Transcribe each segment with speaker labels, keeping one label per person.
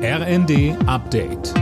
Speaker 1: RND Update.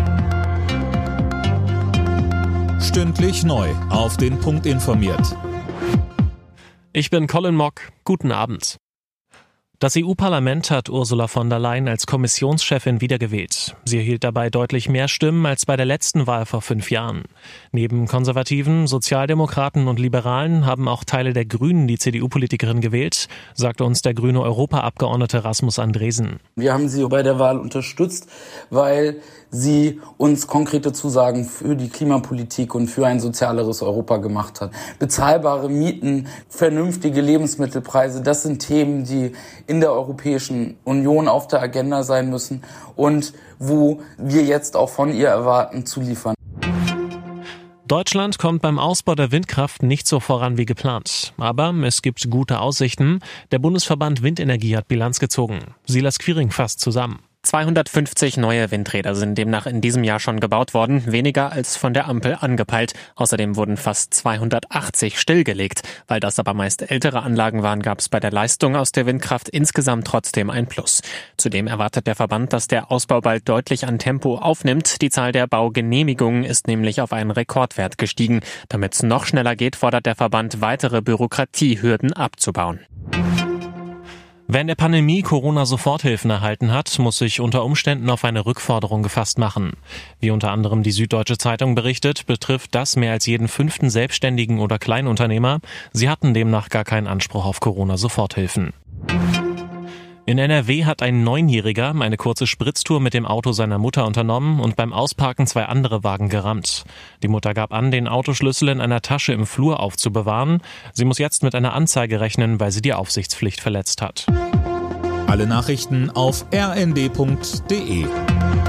Speaker 1: Stündlich neu auf den Punkt informiert.
Speaker 2: Ich bin Colin Mock. Guten Abend. Das EU-Parlament hat Ursula von der Leyen als Kommissionschefin wiedergewählt. Sie erhielt dabei deutlich mehr Stimmen als bei der letzten Wahl vor 5 Jahren. Neben Konservativen, Sozialdemokraten und Liberalen haben auch Teile der Grünen die CDU-Politikerin gewählt, sagte uns der grüne Europaabgeordnete Rasmus Andresen.
Speaker 3: Wir haben sie bei der Wahl unterstützt, weil sie uns konkrete Zusagen für die Klimapolitik und für ein sozialeres Europa gemacht hat. Bezahlbare Mieten, vernünftige Lebensmittelpreise, das sind Themen, die in der Europäischen Union auf der Agenda sein müssen und wo wir jetzt auch von ihr erwarten, zu liefern.
Speaker 2: Deutschland kommt beim Ausbau der Windkraft nicht so voran wie geplant. Aber es gibt gute Aussichten. Der Bundesverband Windenergie hat Bilanz gezogen. Silas Quiring fasst zusammen.
Speaker 4: 250 neue Windräder sind demnach in diesem Jahr schon gebaut worden, weniger als von der Ampel angepeilt. Außerdem wurden fast 280 stillgelegt. Weil das aber meist ältere Anlagen waren, gab es bei der Leistung aus der Windkraft insgesamt trotzdem ein Plus. Zudem erwartet der Verband, dass der Ausbau bald deutlich an Tempo aufnimmt. Die Zahl der Baugenehmigungen ist nämlich auf einen Rekordwert gestiegen. Damit es noch schneller geht, fordert der Verband, weitere Bürokratiehürden abzubauen.
Speaker 2: Wer in der Pandemie Corona-Soforthilfen erhalten hat, muss sich unter Umständen auf eine Rückforderung gefasst machen. Wie unter anderem die Süddeutsche Zeitung berichtet, betrifft das mehr als jeden 5. Selbstständigen oder Kleinunternehmer. Sie hatten demnach gar keinen Anspruch auf Corona-Soforthilfen. In NRW hat ein 9-Jähriger eine kurze Spritztour mit dem Auto seiner Mutter unternommen und beim Ausparken 2 andere Wagen gerammt. Die Mutter gab an, den Autoschlüssel in einer Tasche im Flur aufzubewahren. Sie muss jetzt mit einer Anzeige rechnen, weil sie die Aufsichtspflicht verletzt hat.
Speaker 1: Alle Nachrichten auf rnd.de.